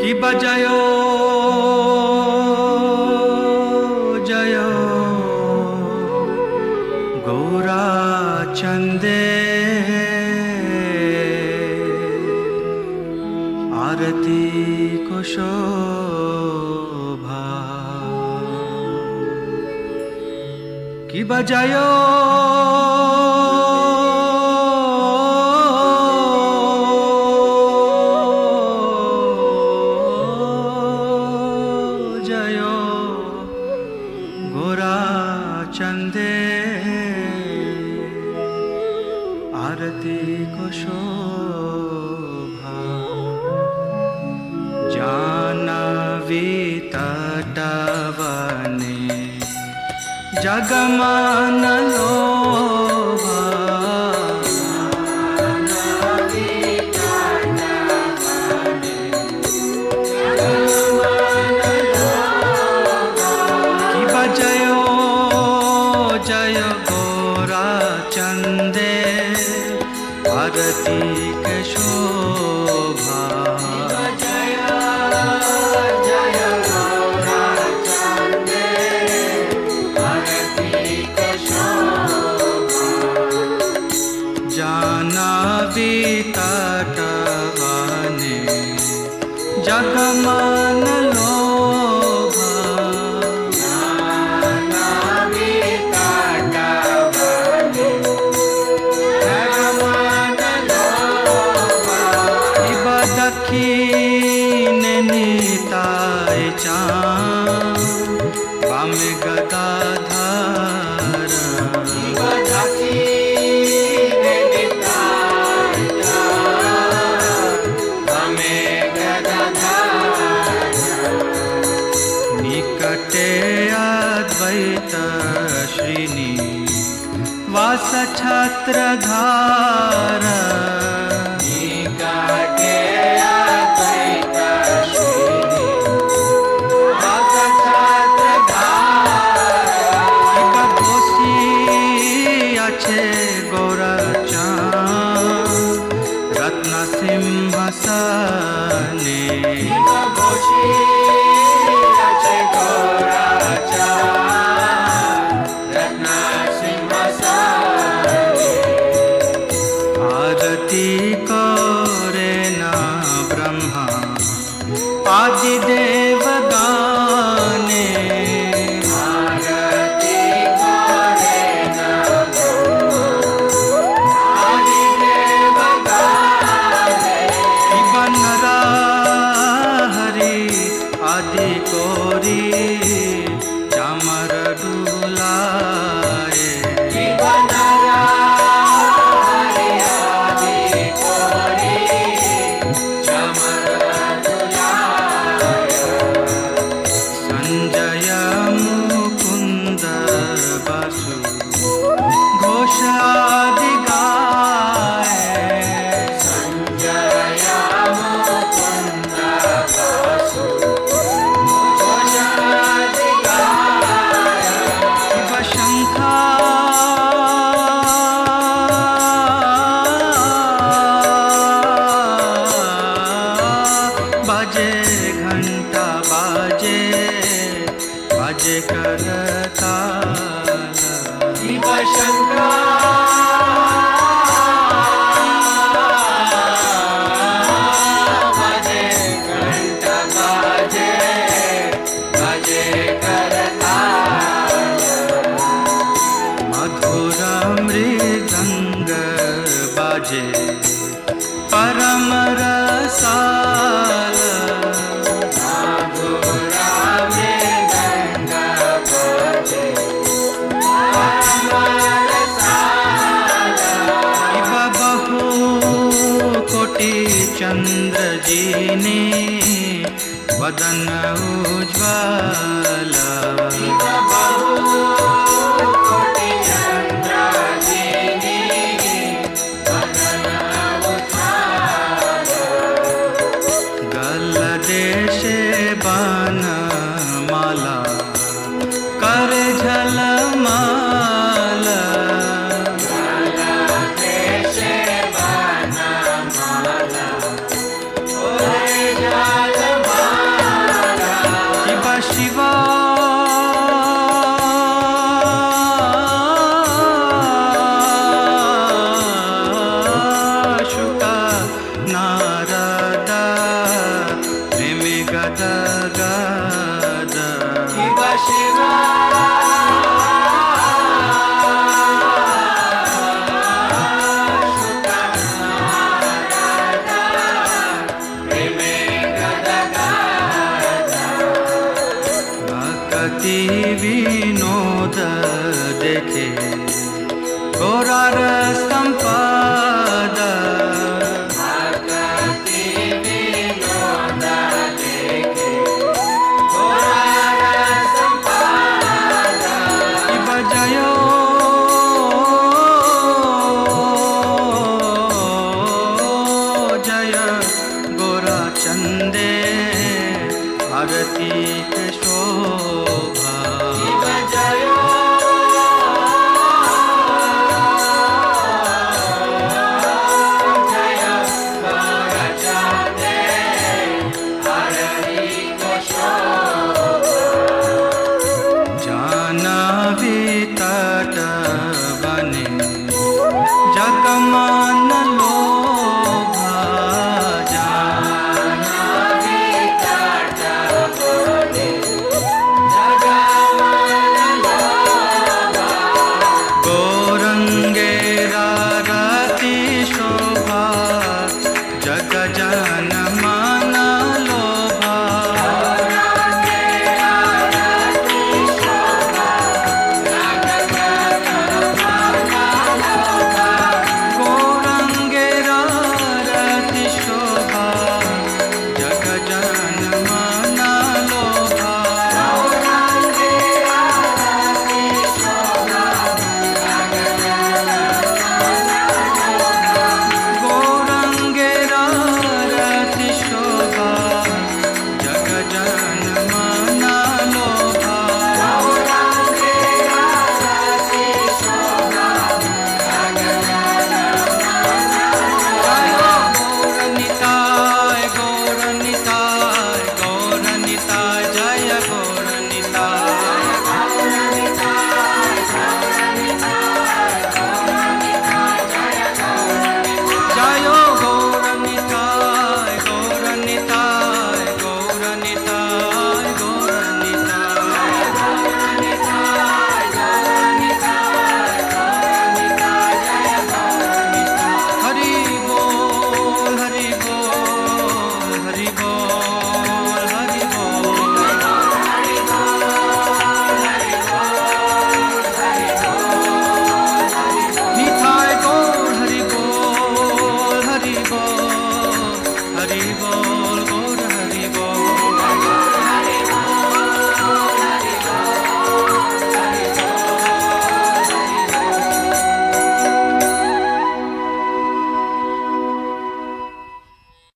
कि बजयो जयो गौरा चंदे आरती को शोभा कि बजयो चंदे आरती को शोभा जानवी तटवने जगमान लोभा जय गौरा चंदे आरती के शोभा जय जय गौरा चंदे आरती के शोभा जानवी तटवने जगमान नीताय चाँद बामे गदाधर निकटे अद्वैत श्रीनिवास छत्रधार रत्न सिंहासने आरती करे न ब्रह्मा आदि देव गाने आदि कोरी चामर डुलाए आदि कोरी चामर डुलाए संजय मुकुंद बसु घोष आदि गाए संजय मुकुंद बसु बाजे घंटा बाजे बाजे करताल शिव बाजे घंटा बाजे बाजे करताल मधुर मृदंग बाजे परम रसाल चंद्र जी ने वदन उज्ज्वल चंद्र जी ने वदन उज्ज्वल गल देशे बन माला कर झलमाल Jai Jai आरती के शोर